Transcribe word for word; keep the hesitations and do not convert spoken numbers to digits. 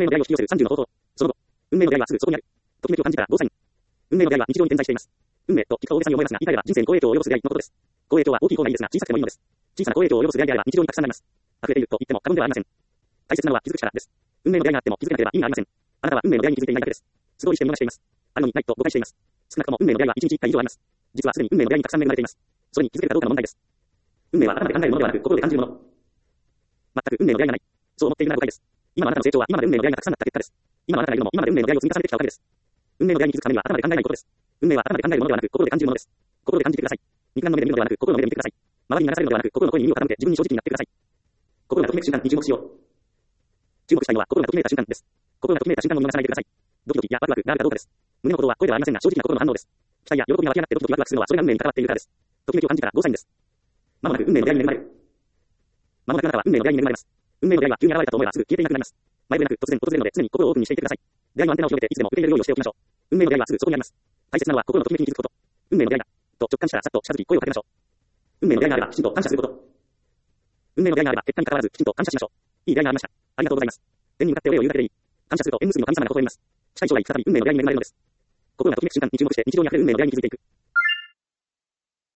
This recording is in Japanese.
命の出会いを引き寄せるさんじゅうの方法。その後、運命の出会いはすぐそこにある。ときめきを感じたらゴーサイン。運命の出会いは日常に点在しています。運命と聞くと大げさに思えますが、言い換えれば人生に好影響を及ぼす出会いのことです。好影響は大きい方がいいですが、小さくてもいいのです。小さな好影響を及ぼす出会いであれば日常にたくさんあります。溢れていると言っても過言ではありません。大切なのは気づく力です。運命の出会いがあっても気づけなければ意味がありません。あなたは運命の出会いに気づいていないだけです。素通りして見逃しています。あるのにないと誤解しています。少なくとも運命の出会いはいちにちいっかい以上あります。実はすでに運命の出会いにたくさん恵まれています。それに気づけるかどうかの問題です。運命は頭で考えるものではなく心で感じるもの。全く運命の出会いがない。そう思っているなら誤解です。今のあなたの成長は今まで運命の出会いがたくさんだった結果です。今のあなたがいるのも今まで運命の出会いを積み重ねてきたおかげです。運命の出会いに気づくためには頭で考えないことです。運命は頭で考えるものではなく心で感じるものです。心で感じてください。肉眼の目で見るのではなく心の目で見てください。周りに流されるのではなく心の声に耳を傾け自分に正直になってください。心がときめく瞬間に注目しよう。注目したいのは心がときめいた瞬間です。心がときめいた瞬間を見逃さないでください。ドキドキやワクワクがあるかどうかです。胸のことは声ではありませんが正直な心の反応です。期待や喜びが湧き上がってドキドキワクワクするのはそれが運命に関わっているからです。ときめきを感じたらゴーサインです。まもなく運命の出会いに恵まれる。まもなくあなたは運命の出会いに恵まれます。運命の出会いは急に現れたと思えばすぐ消えていなくなります。前触れなく突然訪れるので常に心をオープンにしていてください。出会いのアンテナを広げていつでも受け入れる用意をしておきましょう。運命の出会いはすぐそこにあります。大切なのは心のときめきに気づくこと。運命の出会いだと直感したらさっと近づき声をかけましょう。運命の出会いがあればきちんと感謝すること。運命の出会いがあれば結果に関わらずきちんと感謝しましょう。いい出会いがありました。ありがとうございます。天に向かってお礼を言うだけでいい。感謝すると縁結びの神様が微笑みます。近い将来再び運命の出会いに恵まれるのです。心がときめく瞬間に注目して日常に溢れる運命の出会いに気づいていく。